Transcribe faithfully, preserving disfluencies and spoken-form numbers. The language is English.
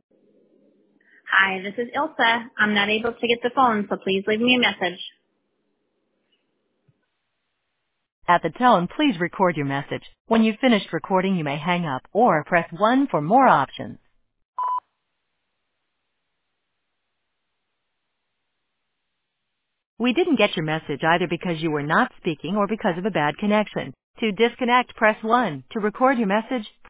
Hi, this is Ilsa. I'm not able to get the phone, so please leave me a message. At the tone, please record your message. When you've finished recording, you may hang up or press one for more options. We didn't get your message either because you were not speaking or because of a bad connection. To disconnect, press one. To record your message,